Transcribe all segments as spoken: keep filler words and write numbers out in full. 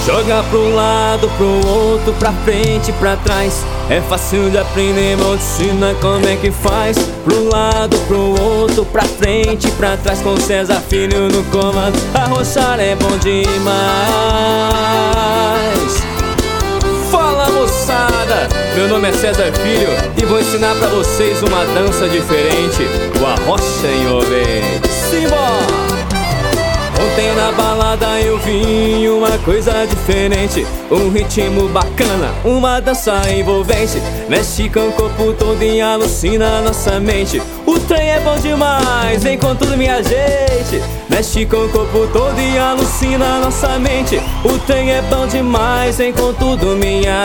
Joga pro lado, pro outro, pra frente, pra trás. É fácil de aprender, vou te ensinar como é que faz. Pro lado, pro outro, pra frente, pra trás. Com César Filho no comando, arrochar é bom demais. Fala, moçada, meu nome é César Filho e vou ensinar pra vocês uma dança diferente, o arrocha envolvente. Simbora! Ontem na balada eu vi uma coisa diferente, um ritmo bacana, uma dança envolvente. Mexe com o corpo todo e alucina a nossa mente. O trem é bom demais, vem com tudo minha gente. Mexe com o corpo todo e alucina a nossa mente. O trem é bom demais, vem com tudo minha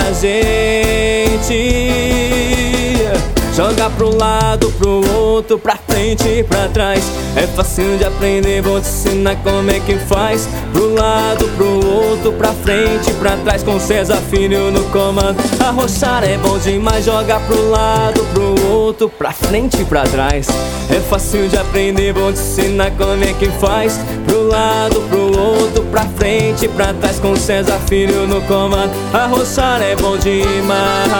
gente. Joga pro lado, pro outro, pra frente e pra trás. É fácil de aprender, vou te ensinar como é que faz. Pro lado, pro outro, pra frente e pra trás. Com César Filho no comando, arrochar é bom demais. Joga pro lado, pro outro, pra frente e pra trás. É fácil de aprender, vou te ensinar como é que faz. Pro lado, pro outro, pra frente e pra trás. Com César Filho no comando, arrochar é bom demais.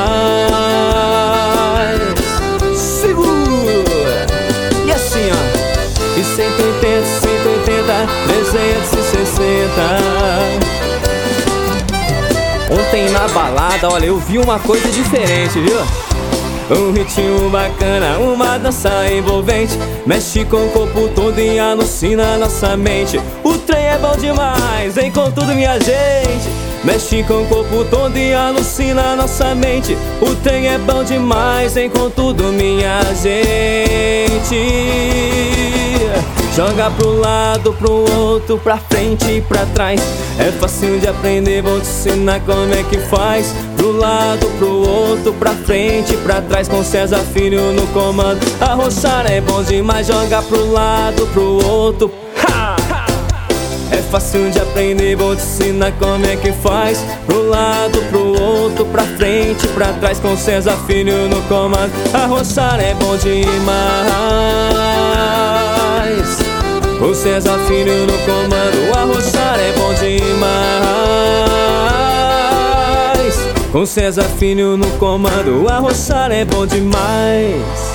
Segura! E assim ó, e cento e oitenta, cento e oitenta, trezentos e sessenta. Ontem na balada, olha, eu vi uma coisa diferente, viu? Um ritmo bacana, uma dança envolvente. Mexe com o corpo todo e alucina a nossa mente. O trem é bom demais, vem com tudo minha gente. Mexe com o corpo todo e alucina a nossa mente. O trem é bom demais, vem com tudo minha gente. Joga pro lado, pro outro, pra frente e pra trás. É fácil de aprender, vou te ensinar como é que faz. Pro lado, pro outro, pra frente e pra trás. Com César Filho no comando, arrochar é bom demais. Joga pro lado, pro outro. Ha! É fácil de aprender, vou te ensinar como é que faz. Pro lado, pro outro, pra frente e pra trás. Com César Filho no comando, arrochar é bom demais. Com César Filho no comando, arrochar é bom demais. Com César Filho no comando, arrochar é bom demais.